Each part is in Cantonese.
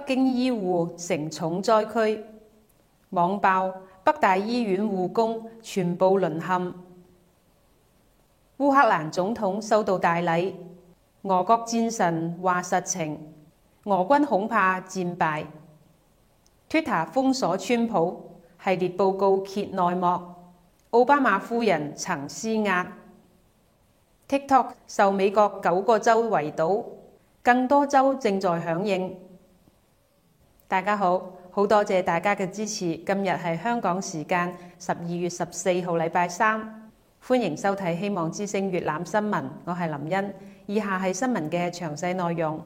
京醫護成重災區，網爆北大醫院護工全部淪陷。烏克蘭總統收到大禮，俄國戰神話實情，俄軍恐怕戰敗。Twitter 封鎖川普，系列報告揭內幕，奧巴馬夫人曾施壓。TikTok 受美國9個州圍堵，更多州正在響應。大家好，好多謝大家嘅支持。今日係香港時間12月14號禮拜三，歡迎收睇希望之聲粵覽新聞，我係林茵。以下係新聞嘅詳細內容。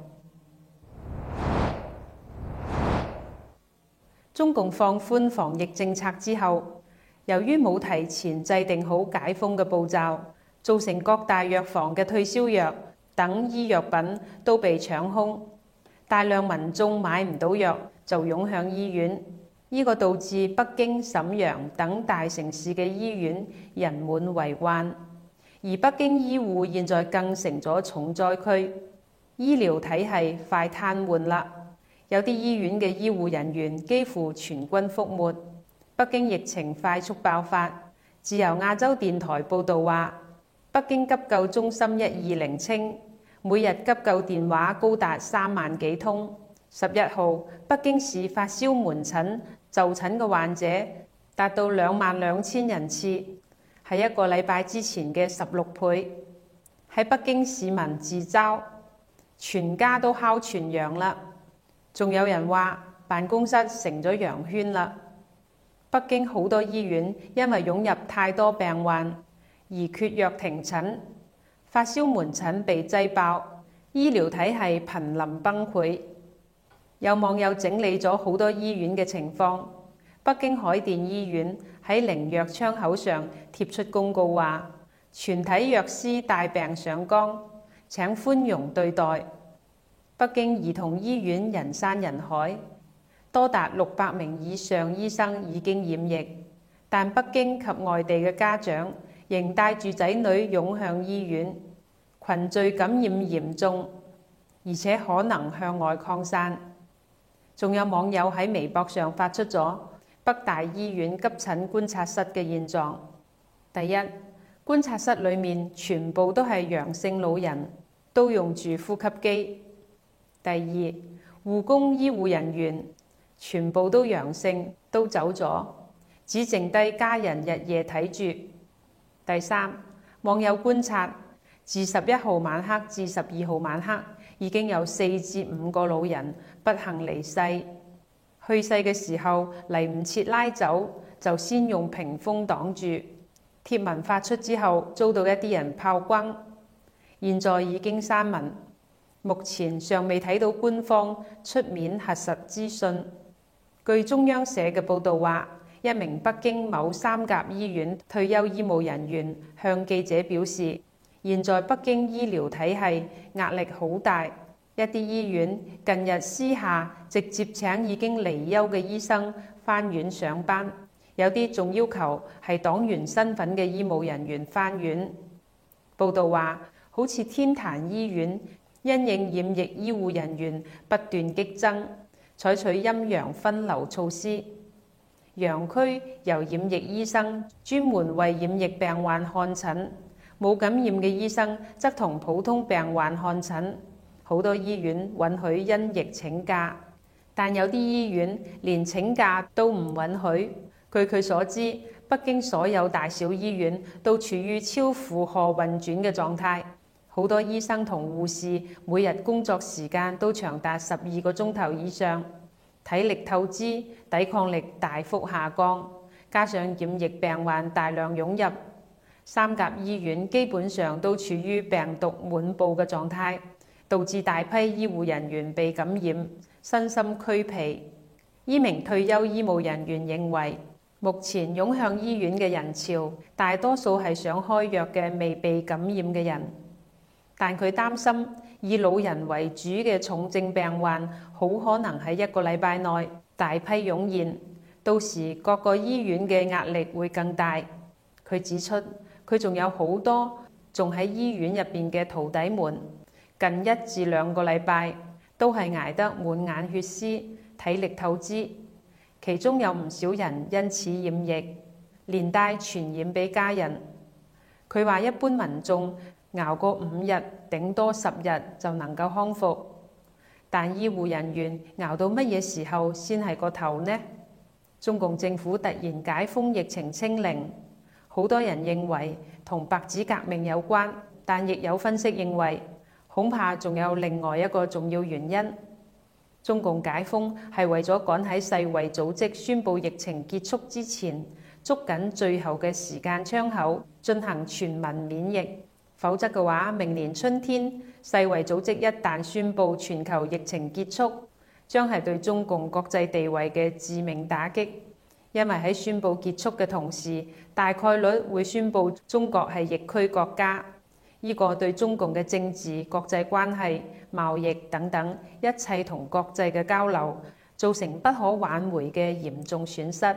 中共放寬防疫政策之後，由於冇提前制定好解封嘅步驟，造成各大藥房嘅退燒藥等醫藥品都被搶空，大量民眾買唔到藥就湧向醫院，呢個導致北京、瀋陽等大城市嘅醫院人滿為患，而北京醫護現在更成咗重災區，醫療體系快癱瘓啦，有啲醫院嘅醫護人員幾乎全軍覆沒，北京疫情快速爆發。自由亞洲電台報導話，北京急救中心120稱，每日急救電話高達3萬幾通。11號，北京市發燒門診就診嘅患者達到22000人次，係一個禮拜之前嘅16倍。喺北京市民自嘲，全家都哮全羊啦。仲有人話辦公室成咗羊圈啦。北京好多醫院因為湧入太多病患而缺藥停診，發燒門診被擠爆，醫療體系瀕臨崩潰。有網友整理咗好多醫院嘅情況，北京海淀醫院喺領藥窗口上貼出公告話，全體藥師帶病上崗，請寬容對待。北京兒童醫院人山人海，多達600名以上醫生已經染疫，但北京及外地嘅家長仍帶住仔女湧向醫院，群聚感染嚴重，而且可能向外擴散。仲有網友喺微博上發出咗北大醫院急診觀察室嘅現狀。第一，觀察室裡面全部都係陽性老人，都用住呼吸機。第二，護工醫護人員全部都陽性，都走咗，只剩低家人日夜睇住。第三，網友觀察，自11號晚黑至12號晚黑，已經有4至5個老人不幸離世。去世嘅時候嚟唔切拉走，就先用屏風擋住。貼文發出之後，遭到一啲人炮轟，現在已經刪文。目前尚未睇到官方出面核實資訊。據中央社嘅報導話，一名北京某3甲醫院退休醫務人員向記者表示，現在北京醫療體系壓力好大，一啲醫院近日私下直接請已經離休嘅醫生返院上班，有啲仲要求係黨員身份嘅醫務人員返院。報導話，好似天壇醫院因應染疫醫護人員不斷激增，採取陰陽分流措施，陽區由染疫醫生專門為染疫病患看診，冇感染嘅醫生則同普通病患看診。好多醫院允許因疫請假，但有啲醫院連請假都唔允許。據佢所知，北京所有大小醫院都處於超負荷運轉嘅狀態，好多醫生同護士每日工作時間都長達12個鐘頭以上，體力透支，抵抗力大幅下降，加上染疫病患大量湧入，3甲醫院基本上都處於病毒滿布嘅狀態，導致大批醫護人員被感染，身心俱疲。呢名退休醫務人員認為，目前湧向醫院嘅人潮，大多數係想開藥嘅未被感染嘅人，但佢擔心以老人為主嘅重症病患，好可能喺1個禮拜內大批湧現，到時各個醫院嘅壓力會更大。佢指出，佢仲有好多仲喺醫院入邊嘅徒弟們，近1至2個禮拜都係捱得滿眼血絲， 體力透支，其中有唔少人因此染疫，連帶傳染俾家人。佢話一般民眾熬過5日，頂多10日就能夠康復，但醫護人員熬到乜嘢時候先係個頭呢？中共政府突然解封疫情清零，好多人認為同白紙革命有關，但亦有分析認為恐怕仲有另外一個重要原因。中共解封係為咗趕喺世衛組織宣布疫情結束之前，捉緊最後嘅時間窗口進行全民免疫，否則嘅話，明年春天世衛組織一旦宣布全球疫情結束，將係對中共國際地位嘅致命打擊。因為喺宣布結束嘅同時，大概率會宣布中國係疫區國家，呢個對中共嘅政治、國際關係、貿易等等一切同國際嘅交流造成不可挽回嘅嚴重損失。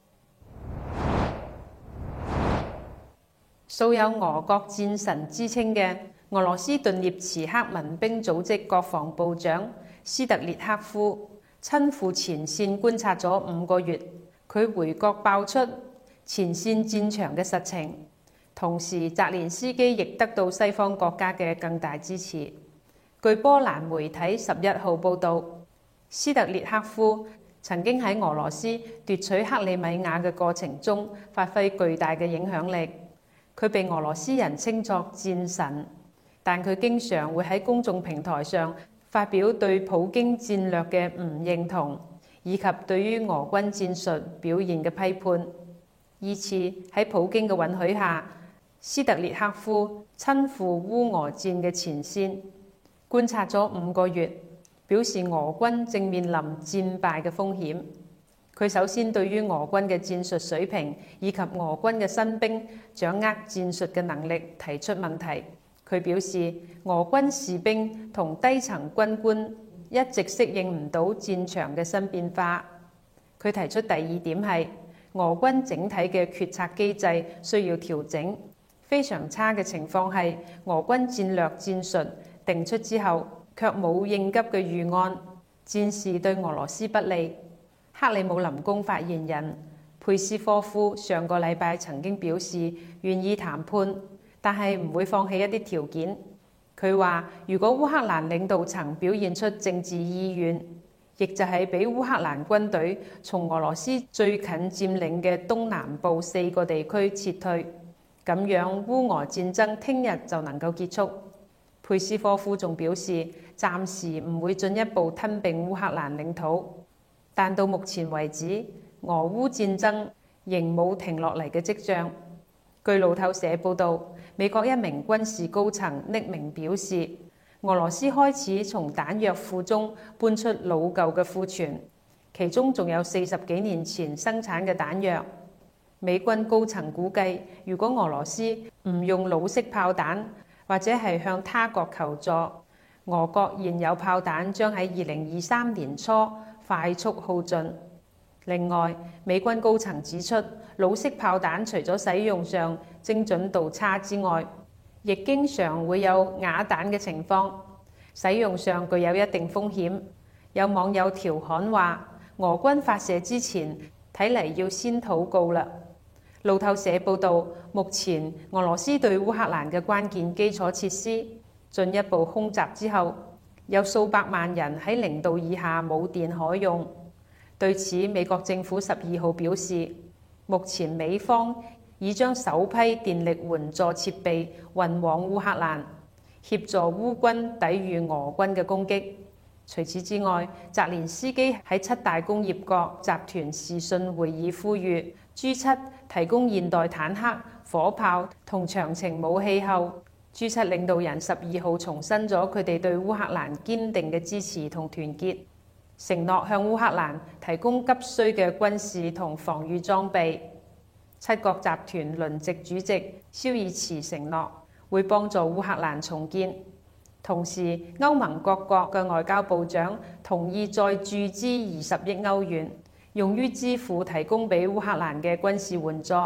素有俄國戰神之稱嘅俄羅斯頓涅茨克民兵組織國防部長斯特列克夫親赴前線觀察咗5個月，佢回國爆出前線戰場嘅實情，同時澤連斯基亦得到西方國家嘅更大支持。據波蘭媒體11號報導，斯特列克夫曾經喺俄羅斯奪取克里米亞嘅過程中發揮巨大嘅影響力。佢被俄羅斯人稱作戰神，但佢經常會喺公眾平台上發表對普京戰略嘅唔認同，以及對於俄軍戰術表現嘅批判。依次喺普京嘅允許下，斯特列克夫親赴烏俄戰嘅前線，觀察咗5個月，表示俄軍正面臨戰敗嘅風險。佢首先對於俄軍嘅戰術水平以及俄軍嘅新兵掌握戰術嘅能力提出問題。佢表示，俄軍士兵同低層軍官一直適應唔到戰場嘅新變化。佢提出第2點係，俄軍整體嘅決策機制需要調整。非常差嘅情況係，俄軍戰略戰術定出之後，卻冇應急嘅預案，戰事對俄羅斯不利。克里姆林宮發言人佩斯科夫上個禮拜曾經表示願意談判，但係唔會放棄一啲條件。佢話，如果烏克蘭領導層表現出政治意願，亦就係俾烏克蘭軍隊從俄羅斯最近佔領嘅東南部4個地區撤退，咁樣烏俄戰爭聽日就能夠結束。佩斯科夫仲表示，暫時唔會進一步吞併烏克蘭領土。但到目前為止，俄烏戰爭仍冇停落嚟嘅跡象。據路透社報導，美國一名軍事高層匿名表示，俄羅斯開始從彈藥庫中搬出老舊嘅庫存，其中仲有40幾年前生產嘅彈藥。美軍高層估計，如果俄羅斯唔用老式炮彈，或者係向他國求助，俄國現有炮彈將喺2023年初快速耗盡。另外，美軍高層指出，老式炮彈除咗使用上精準度差之外，亦經常會有啞彈嘅情況，使用上具有一定風險。有網友調侃話，俄軍發射之前睇嚟要先禱告啦。路透社報導，目前俄羅斯對烏克蘭嘅關鍵基礎設施進一步空襲之後，有數百萬人喺0度以下冇電可用。對此，美國政府12號表示，目前美方已將首批電力援助設備運往烏克蘭，協助烏軍抵禦俄軍嘅攻擊。除此之外，澤連斯基喺7大工業國集團視訊會議呼籲 G7 提供現代坦克、火炮同長程武器後， G7 領導人12號重申咗佢哋對烏克蘭堅定嘅支持同團結，承諾向烏克蘭提供急需嘅軍事同防禦裝備。7國集團輪值主席肖爾茨承諾會幫助烏克蘭重建。同時，歐盟各國嘅外交部長同意再注資20億歐元，用於支付提供俾烏克蘭嘅軍事援助。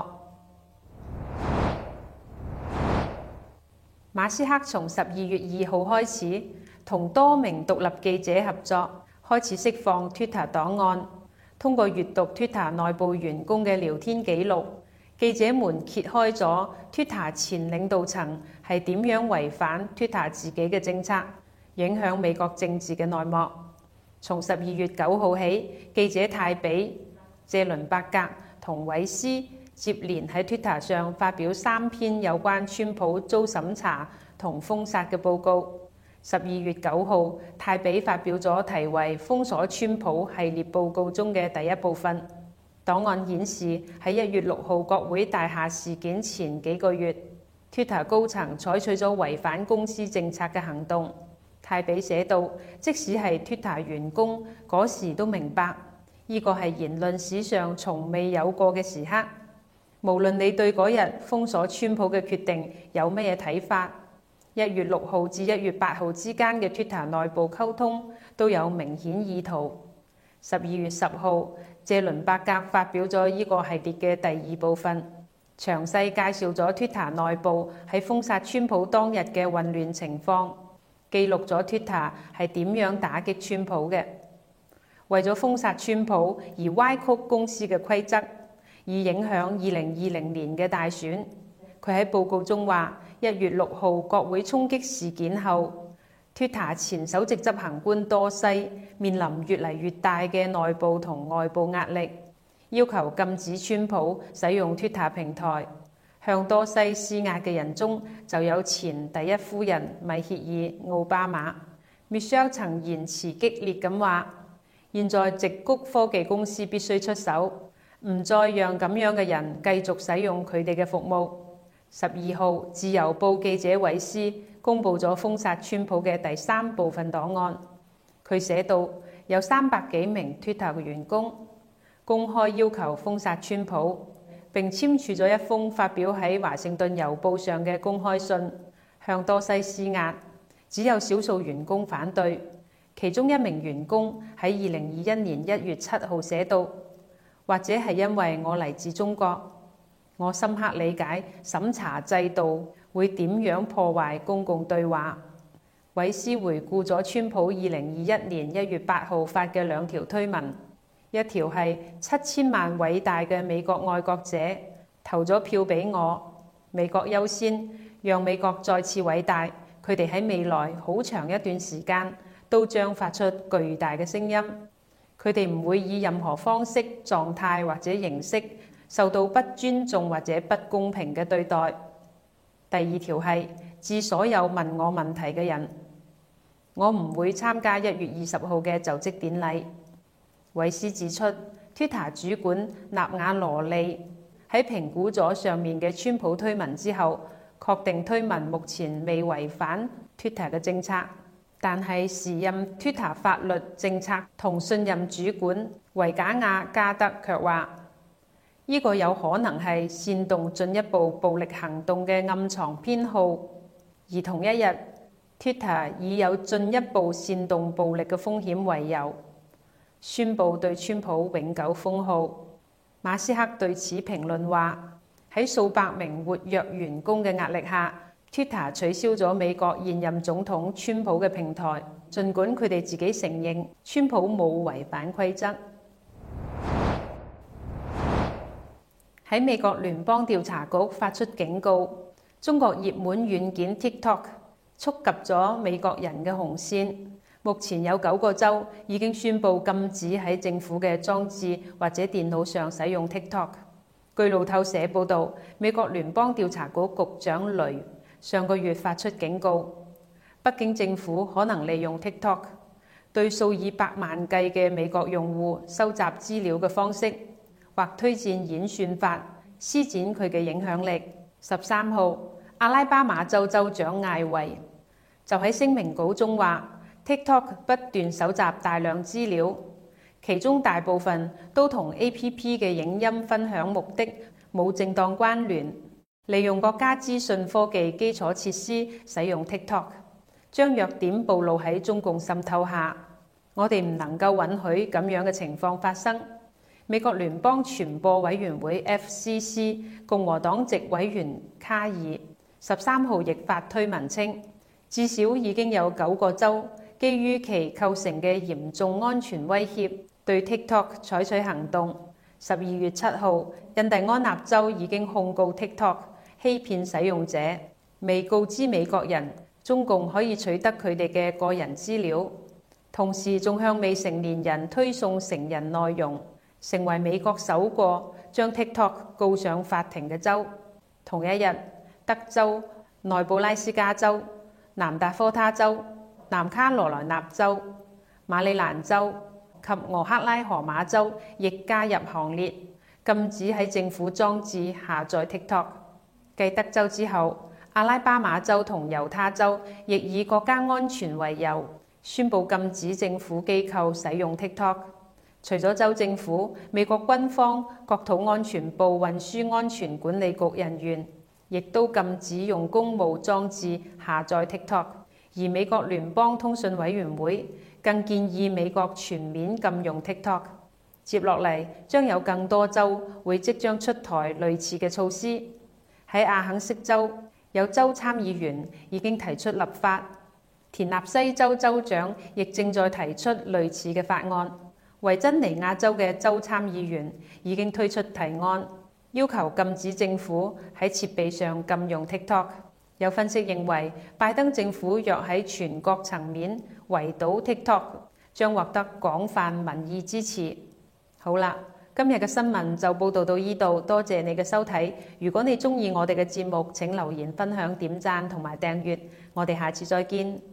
馬斯克從12月2號開始，同多名獨立記者合作， 開始釋放 Twitter 檔案。通過閱讀 Twitter 內部員工嘅聊天記錄，記者們揭開咗 Twitter 前領導層係點樣違反 Twitter 自己嘅政策，影響美國政治嘅內幕。從12月9號起，記者泰比、謝倫伯格同韋斯接連喺 Twitter 上發表3篇有關川普遭審查同封殺嘅報告。12月9號，泰比發表咗題為《封鎖川普》系列報告中嘅第一部分。檔案顯示，喺1月6號國會大廈事件前幾個月， Twitter 高層採取咗違反公司政策嘅行動。泰比寫道，即使係 Twitter 員工嗰時都明白，呢個係言論史上從未有過嘅時刻。無論你對嗰日封鎖川普嘅決定有乜嘢睇法，1月6號至1月8號之間嘅 Twitter 內部溝通都有明顯意圖。12月10號，謝倫伯格發表咗呢個系列嘅第2部分，詳細介紹咗 Twitter 內部喺封殺川普當日嘅混亂情況，記錄咗 Twitter 係點樣打擊川普嘅，為咗封殺川普而歪曲公司嘅規則，以影響2020年嘅大選。佢喺報告中話，1月6號國會衝擊事件後，Twitter 前首席執行官多西面臨越嚟越大嘅內部同外部壓力，要求禁止川普使用 Twitter 平台。向多西施壓嘅人中就有前第一夫人米歇爾奧巴馬。Michelle 曾言辭激烈咁話：現在矽谷科技公司必須出手，唔再讓咁樣嘅人繼續使用佢哋嘅服務。12號，自由報記者韋斯公佈咗封殺川普嘅第3部分檔案。佢寫道，有300幾名 Twitter 嘅員工公開要求封殺川普，並簽署咗一封發表喺華盛頓郵報上嘅公開信，向多西施壓。只有少數員工反對。其中一名員工喺2021年1月7號寫道，或者係因為我嚟自中國，我深刻理解審查制度會點樣破壞公共對話。韋斯回顧咗川普2021年1月8號發嘅2條推文，一條係7000萬偉大嘅美國愛國者投咗票俾我，美國優先，讓美國再次偉大。佢哋喺未來好長一段時間都將發出巨大嘅聲音。佢哋唔會以任何方式、狀態或者形式受到不尊重或者不公平嘅對待。第2條係致所有問我問題嘅人，我唔會參加1月20號嘅就職典禮。韋斯指出 ，Twitter 主管納瓦羅利喺評估咗上面嘅川普推文之後，確定推文目前未違反 Twitter 嘅政策，但係時任 Twitter 法律政策同信任主管維賈亞加德卻話，呢個有可能係煽動進一步暴力行動嘅暗藏編號，而同一日 Twitter 以有進一步煽動暴力嘅風險為由，宣布對川普永久封號。馬斯克對此評論話，喺數百名活躍員工嘅壓力下， Twitter 取消咗美國現任總統川普嘅平台，儘管佢哋自己承認川普冇違反規則。喺美國聯邦調查局發出警告，中國熱門軟件 TikTok 觸及咗美國人嘅紅線。目前有9個州已經宣布禁止喺政府嘅裝置或者電腦上使用 TikTok。據路透社報導，美國聯邦調查局局長雷上個月發出警告，北京政府可能利用 TikTok 對數以百萬計嘅美國用戶收集資料嘅方式，或推薦演算法，施展佢嘅影響力。13號，阿拉巴馬州州長艾維就喺聲明稿中話，TikTok 不斷搜集大量資料，其中大部分都同 APP 嘅影音分享目的冇正當關聯。利用國家資訊科技基礎設施使用 TikTok， 將弱點暴露喺中共滲透下。我哋唔能夠允許咁樣嘅情況發生。美國聯邦傳播委員會 FCC 共和黨籍委員卡爾13號亦發推文稱，至少已經有9個州基於其構成嘅嚴重安全威脅，對 TikTok 採取行動。12月7號，印第安納州已經控告 TikTok 欺騙使用者，未告知美國人中共可以取得佢哋嘅個人資料，同時仲向未成年人推送成人內容，成為美國首個將 TikTok 告上法庭嘅州。同一日，德州、內布拉斯加州、南達科他州、南卡羅來納州、馬里蘭州及俄克拉荷馬州亦加入行列，禁止喺政府裝置下載 TikTok。繼德州之後，阿拉巴馬州同猶他州亦以國家安全為由，宣布禁止政府機構使用 TikTok。除咗州政府，美國軍方、國土安全部運輸安全管理局人員亦都禁止用公務裝置下載 TikTok。而美國聯邦通訊委員會更建議美國全面禁用 TikTok。接落嚟將有更多州會即將出台類似嘅措施。喺阿肯色州，有州參議員已經提出立法，田納西州州長亦正在提出類似嘅法案。維珍尼亞州嘅州參議員已經推出提案，要求禁止政府喺設備上禁用 TikTok。有分析認為，拜登政府若喺全國層面圍堵 TikTok，將獲得廣泛民意支持。好啦，今日嘅新聞就報導到呢度，多謝你嘅收睇。如果你鍾意我哋嘅節目，請留言分享、點讚同埋訂閱。我哋下次再見。